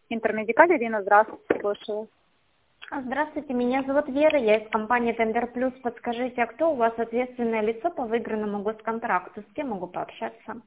Интермедикаль, Ирина, здравствуйте, слушаю. Здравствуйте, меня зовут Вера, я из компании Тендер Плюс. Подскажите, а кто у вас ответственное лицо по выигранному госконтракту? С кем могу пообщаться?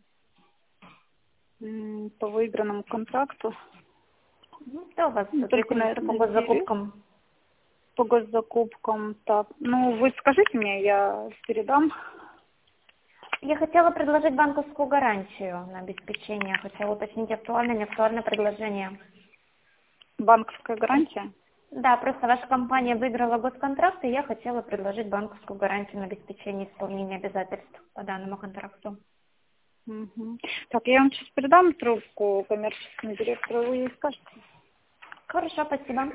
По выигранному контракту. Кто у вас Только, ответственное лицо по наверное, госзакупкам? по госзакупкам. Так, вы скажите мне, я передам. Я хотела предложить банковскую гарантию на обеспечение. Хотела уточнить, актуально, не актуальное предложение. Банковская гарантия? Да, просто ваша компания выиграла госконтракт, и я хотела предложить банковскую гарантию на обеспечение исполнения обязательств по данному контракту. Угу. Так, я вам сейчас передам трубку коммерческому директору, вы ей скажете. Хорошо, спасибо.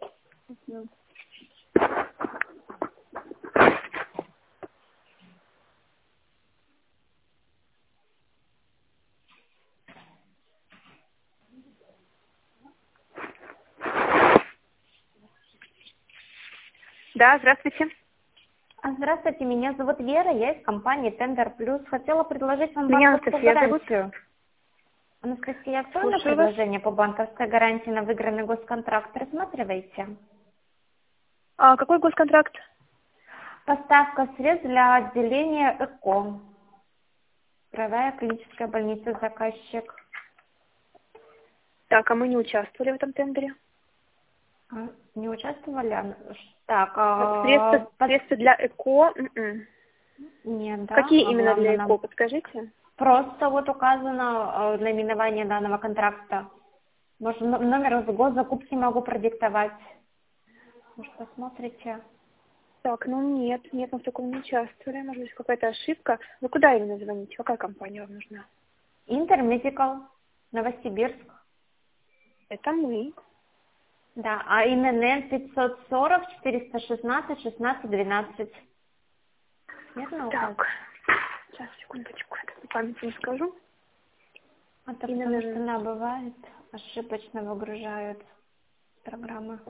Да, здравствуйте. Здравствуйте, меня зовут Вера, я из компании Тендер Плюс. Хотела предложить вам Меня банковскую Анастасия зовут. гарантию. Анастасия, актуальное Слушаю вас. предложение по банковской гарантии на выигранный госконтракт рассматриваете? А какой госконтракт? Поставка средств для отделения ЭКО. Краевая клиническая больница, заказчик. Так, а мы не участвовали в этом тендере. Не участвовали? Так, Средства для ЭКО. нет, да, Какие именно главное для нам. ЭКО, подскажите? Просто вот указано наименование данного контракта. Может, номер госзакупки могу продиктовать. Может, посмотрите. Так, нет, мы в таком не участвовали. Может быть, какая-то ошибка. Вы куда именно звоните? Какая компания вам нужна? Интермедикал, Новосибирск. Это мы. Да, а ИНН 540 416 16 12. Верно указано? Так, сейчас, секундочку, я по памяти не скажу. Это ИНН. потому что она бывает, ошибочно выгружают программы.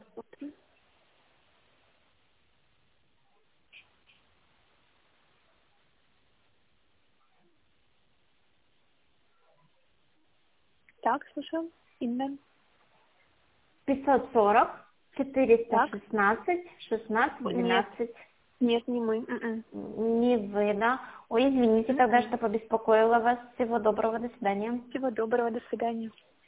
Так, слушаю. ИНН. 540 Так. 416 16 Нет, 12. нет, не мы. Не вы, да? Ой, извините тогда, что побеспокоила вас. Всего доброго, до свидания. Всего доброго, до свидания.